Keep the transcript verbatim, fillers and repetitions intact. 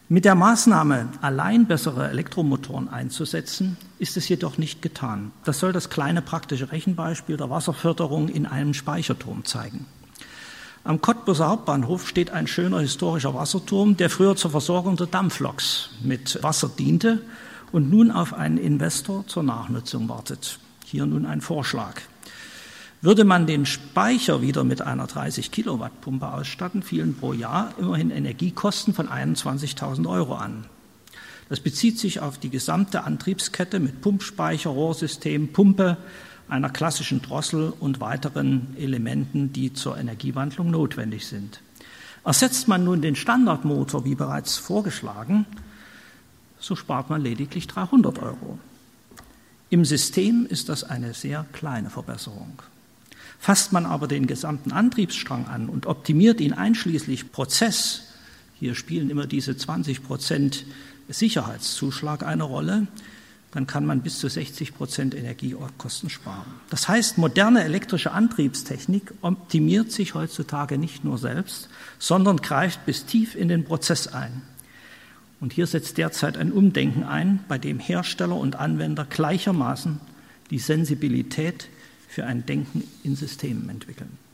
Mit der Maßnahme, allein bessere Elektromotoren einzusetzen, ist es jedoch nicht getan. Das soll das kleine praktische Rechenbeispiel der Wasserförderung in einem Speicherturm zeigen. Am Cottbuser Hauptbahnhof steht ein schöner historischer Wasserturm, der früher zur Versorgung der Dampfloks mit Wasser diente und nun auf einen Investor zur Nachnutzung wartet. Hier nun ein Vorschlag. Würde man den Speicher wieder mit einer dreißig Kilowatt Pumpe ausstatten, fielen pro Jahr immerhin Energiekosten von einundzwanzigtausend Euro an. Das bezieht sich auf die gesamte Antriebskette mit Pumpspeicher, Rohrsystem, Pumpe, einer klassischen Drossel und weiteren Elementen, die zur Energiewandlung notwendig sind. Ersetzt man nun den Standardmotor, wie bereits vorgeschlagen, so spart man lediglich dreihundert Euro. Im System ist das eine sehr kleine Verbesserung. Fasst man aber den gesamten Antriebsstrang an und optimiert ihn einschließlich Prozess, hier spielen immer diese zwanzig Prozent Sicherheitszuschlag eine Rolle, dann kann man bis zu sechzig Prozent Energiekosten sparen. Das heißt, moderne elektrische Antriebstechnik optimiert sich heutzutage nicht nur selbst, sondern greift bis tief in den Prozess ein. Und hier setzt derzeit ein Umdenken ein, bei dem Hersteller und Anwender gleichermaßen die Sensibilität für ein Denken in Systemen entwickeln.